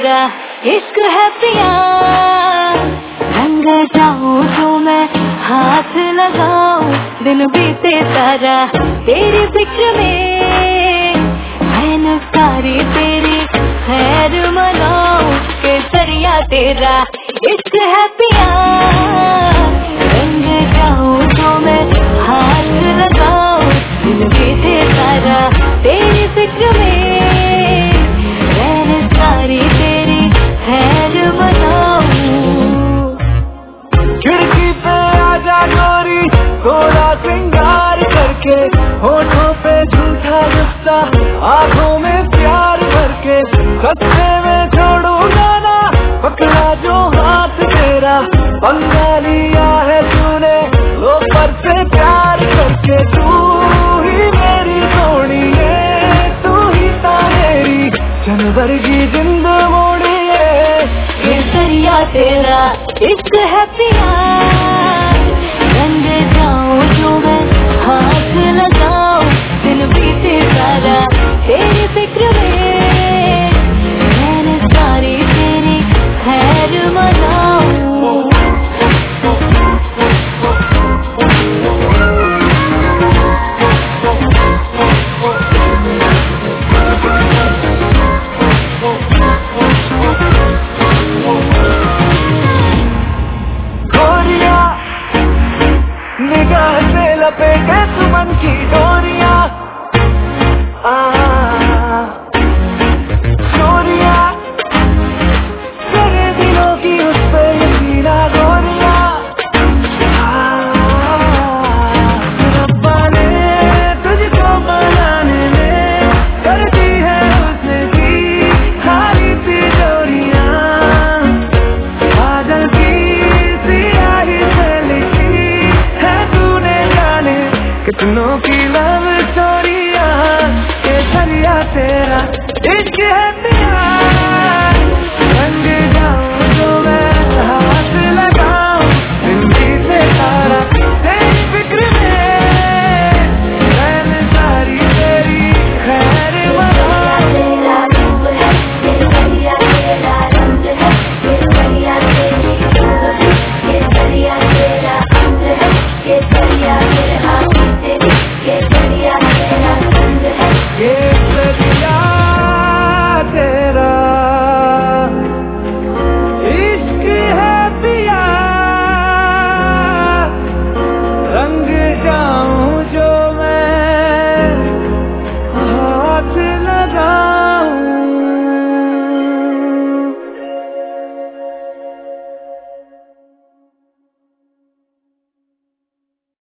तेरा इश्क है पिया। रंग जाऊं तो मैं हाथ लगाऊं, दिन बीते सारा तेरी फिक्र में। मैं सारी तेरी खैर मनाऊं, केसरिया तेरा इश्क है पिया। रंग जाऊं तो मैं हाथ लगाऊं, दिन बीते सारा तेरी फिक्र में। मैं सारी तेरी खैर मनाऊं। खिड़की पे आजा गोरी, थोड़ा श्रृंगार करके, होठों पे झूठा गुस्सा, आंखों में प्यार भर के। सस्ते में छोड़ूंगा ना, पकड़ा जो हाथ तेरा, पंगा लिया है तूने लोपर से प्यार करके। तू ही मेरी सोनी है, तू ही ता मेरी जनवर की जिंद मोड़ी है। केसरिया तेरा इश्क है पिया। रंग जाऊं जो मैं हाथ लगाऊं, दिन बीते सारा तेरी फिक्र में। मैंने सारी तेरी खैर मनाऊं। निगाह से लपेटे सुमन की डोरियां, चोरियां तेरे दिलों की उस पे यकीना गोरियां। रब्बा ने तुझको बनाने में कर दी है उसकी सारी तिजोरियां। बादल की सियाही से लिखी है तूने जाने कितनों की लव स्टोरियां। केसरिया तेरा इश्क है।